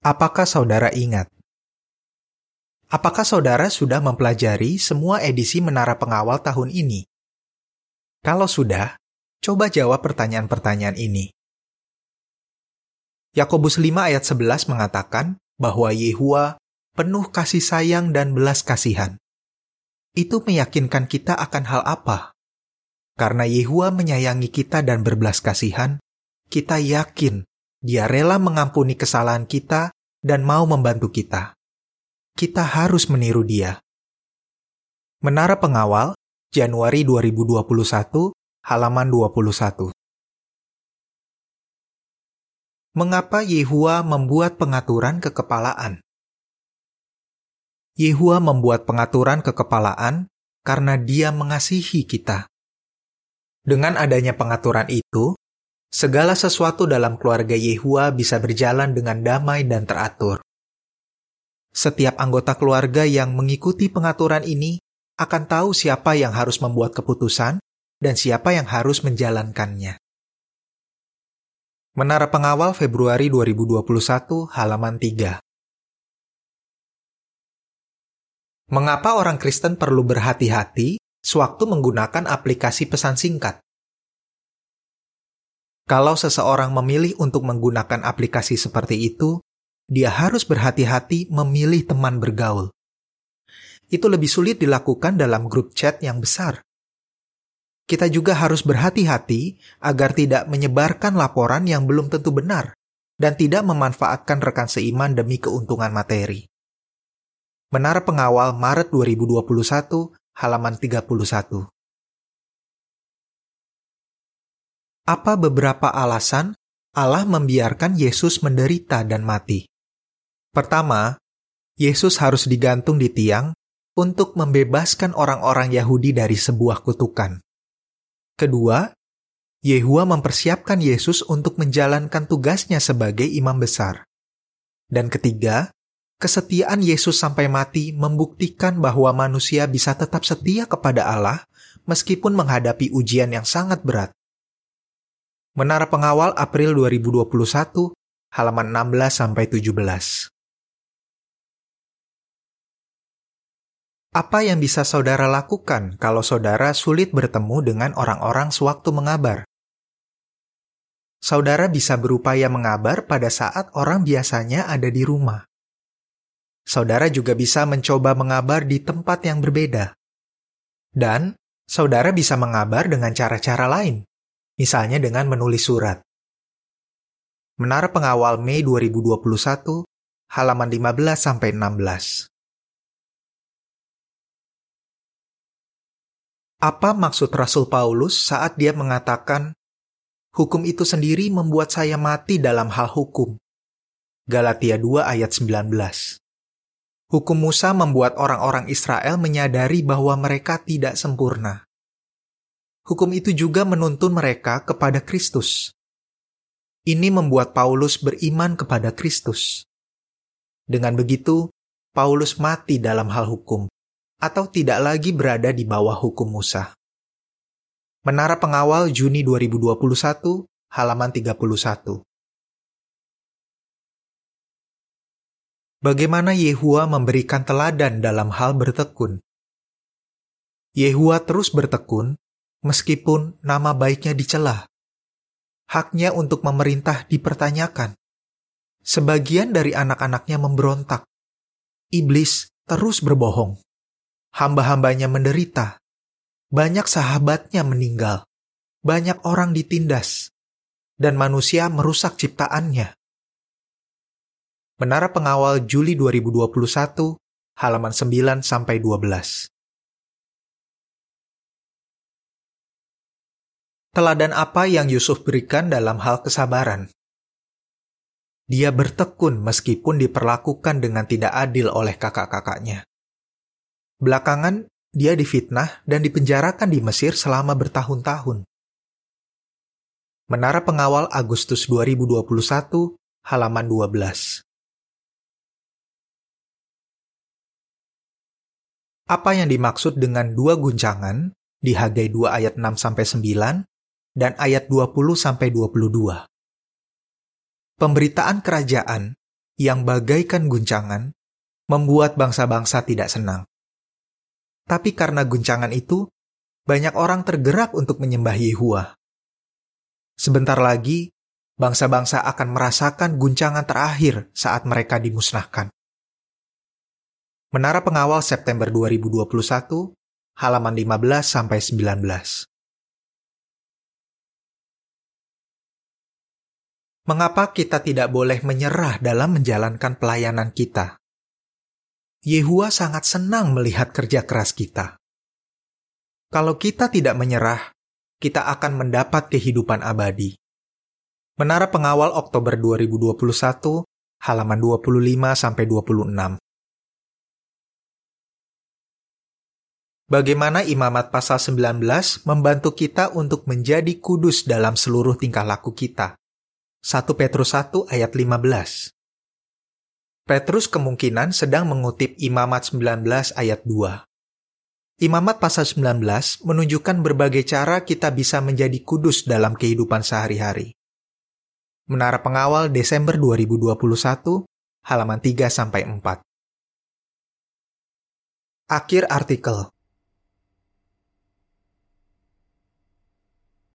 Apakah saudara ingat? Apakah saudara sudah mempelajari semua edisi Menara Pengawal tahun ini? Kalau sudah, coba jawab pertanyaan-pertanyaan ini. Yakobus 5 ayat 11 mengatakan bahwa Yehua penuh kasih sayang dan belas kasihan. Itu meyakinkan kita akan hal apa? Karena Yehua menyayangi kita dan berbelas kasihan, kita yakin Dia rela mengampuni kesalahan kita dan mau membantu kita. Kita harus meniru Dia. Menara Pengawal, Januari 2021, halaman 21. Mengapa Yehua membuat pengaturan kekepalaan? Yehua membuat pengaturan kekepalaan karena Dia mengasihi kita. Dengan adanya pengaturan itu, segala sesuatu dalam keluarga Yehua bisa berjalan dengan damai dan teratur. Setiap anggota keluarga yang mengikuti pengaturan ini akan tahu siapa yang harus membuat keputusan dan siapa yang harus menjalankannya. Menara Pengawal Februari 2021, halaman 3. Mengapa orang Kristen perlu berhati-hati sewaktu menggunakan aplikasi pesan singkat? Kalau seseorang memilih untuk menggunakan aplikasi seperti itu, dia harus berhati-hati memilih teman bergaul. Itu lebih sulit dilakukan dalam grup chat yang besar. Kita juga harus berhati-hati agar tidak menyebarkan laporan yang belum tentu benar dan tidak memanfaatkan rekan seiman demi keuntungan materi. Menara Pengawal Maret 2021, halaman 31. Apa beberapa alasan Allah membiarkan Yesus menderita dan mati? Pertama, Yesus harus digantung di tiang untuk membebaskan orang-orang Yahudi dari sebuah kutukan. Kedua, Yehua mempersiapkan Yesus untuk menjalankan tugasnya sebagai imam besar. Dan ketiga, kesetiaan Yesus sampai mati membuktikan bahwa manusia bisa tetap setia kepada Allah meskipun menghadapi ujian yang sangat berat. Menara Pengawal April 2021, halaman 16-17. Apa yang bisa saudara lakukan kalau saudara sulit bertemu dengan orang-orang sewaktu mengabar? Saudara bisa berupaya mengabar pada saat orang biasanya ada di rumah. Saudara juga bisa mencoba mengabar di tempat yang berbeda. Dan saudara bisa mengabar dengan cara-cara lain, misalnya dengan menulis surat. Menara Pengawal Mei 2021, halaman 15-16. Apa maksud Rasul Paulus saat dia mengatakan, hukum itu sendiri membuat saya mati dalam hal hukum? Galatia 2 ayat 19. Hukum Musa membuat orang-orang Israel menyadari bahwa mereka tidak sempurna. Hukum itu juga menuntun mereka kepada Kristus. Ini membuat Paulus beriman kepada Kristus. Dengan begitu, Paulus mati dalam hal hukum, atau tidak lagi berada di bawah hukum Musa. Menara Pengawal Juni 2021, halaman 31. Bagaimana Yehua memberikan teladan dalam hal bertekun? Yehua terus bertekun, meskipun nama baiknya dicela. Haknya untuk memerintah dipertanyakan. Sebagian dari anak-anaknya memberontak. Iblis terus berbohong. Hamba-hambanya menderita. Banyak sahabatnya meninggal. Banyak orang ditindas. Dan manusia merusak ciptaannya. Menara Pengawal Juli 2021, halaman 9-12. Teladan apa yang Yusuf berikan dalam hal kesabaran? Dia bertekun meskipun diperlakukan dengan tidak adil oleh kakak-kakaknya. Belakangan, dia difitnah dan dipenjarakan di Mesir selama bertahun-tahun. Menara Pengawal Agustus 2021, halaman 12. Apa yang dimaksud dengan dua guncangan di Hagai 2 ayat 6-9 dan ayat 20-22? Pemberitaan kerajaan yang bagaikan guncangan membuat bangsa-bangsa tidak senang. Tapi karena guncangan itu, banyak orang tergerak untuk menyembah Yehuwa. Sebentar lagi, bangsa-bangsa akan merasakan guncangan terakhir saat mereka dimusnahkan. Menara Pengawal September 2021, halaman 15-19. Mengapa kita tidak boleh menyerah dalam menjalankan pelayanan kita? Yehuwa sangat senang melihat kerja keras kita. Kalau kita tidak menyerah, kita akan mendapat kehidupan abadi. Menara Pengawal Oktober 2021, halaman 25-26. Bagaimana Imamat pasal 19 membantu kita untuk menjadi kudus dalam seluruh tingkah laku kita? 1 Petrus 1 ayat 15. Petrus kemungkinan sedang mengutip Imamat 19 ayat 2. Imamat pasal 19 menunjukkan berbagai cara kita bisa menjadi kudus dalam kehidupan sehari-hari. Menara Pengawal Desember 2021, halaman 3-4. Akhir artikel.